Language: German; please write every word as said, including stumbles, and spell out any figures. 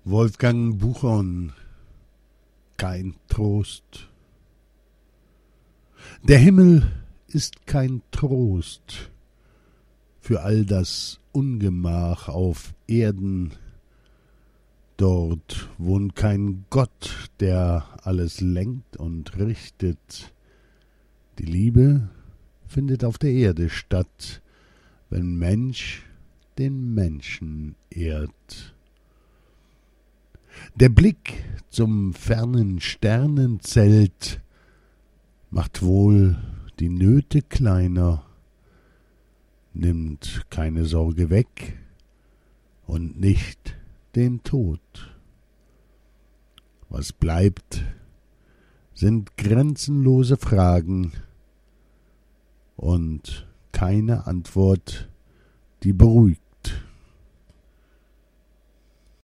Wolfgang Buchon, kein Trost. Der Himmel ist kein Trost für all das Ungemach auf Erden. Dort wohnt kein Gott, der alles lenkt und richtet. Die Liebe findet auf der Erde statt, wenn Mensch den Menschen ehrt. Der Blick zum fernen Sternenzelt macht wohl die Nöte kleiner, nimmt keine Sorge weg und nicht den Tod. Was bleibt, sind grenzenlose Fragen und keine Antwort, die beruhigt.